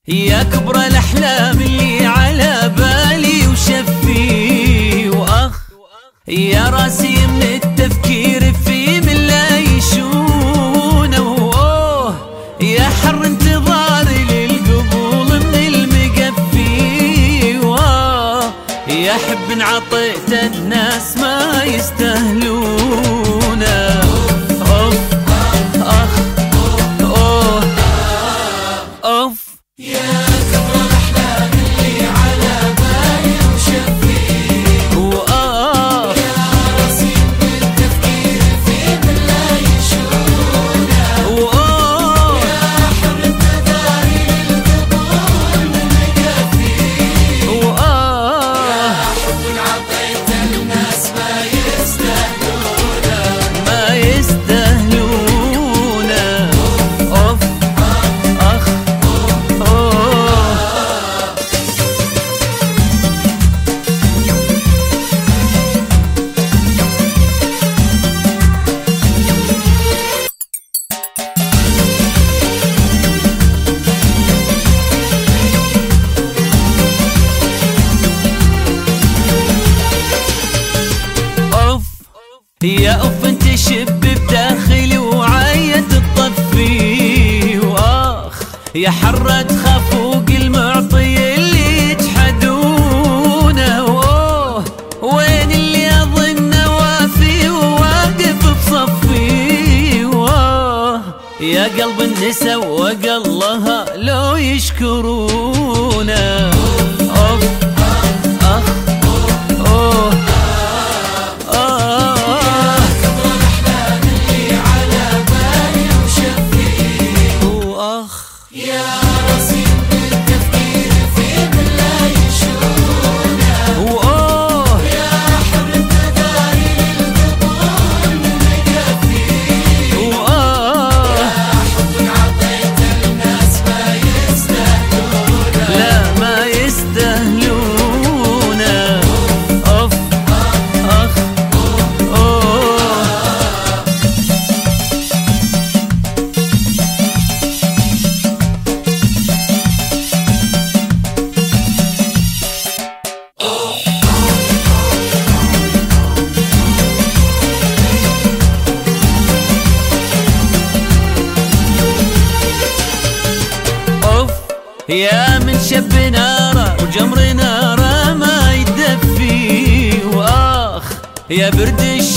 يا كبر الأحلام اللي على بالي وشفي وأخ، يا راسي من التفكير في من لا يشونه. وأوه يا حر انتظاري للقبول من المقفي. واه يا حب انعطيت الناس ما يستاهلونه. أوف أخ أوه أوف يا كبر الأحلام اللي على بالي وشفي وآه يا راسي بالتفكير في من لا يشونه. وآه يا حر انتظاري للقبول من مقفي. وآه حب انعطيت الناس ما يستاهلونه. ما يستاهلونه. أوف أخ أوه أوف يا أوف انت شب بداخلي وعاية تطفي. وآخ يا حرة تخاف فوق المعطي اللي يجحدونه. وأوه وين اللي أظن وافي وواقف بصفي. وآه يا قلب النسا وقلها لو يشكرونه. أوف أخ أوه كبر الأحلام اللي على بالي وشفي وأخ يا راسي بالتفكير في من لا يشونه. وأوه يا حر انتظاري للقبول من مقفي. وآه حب انعطيت الناس ما يستاهلونه. لا ما يستاهلونه. أوف أخ أوه أوف يا من شب ناره وجمر ناره ما يدفي. وآخ يا برد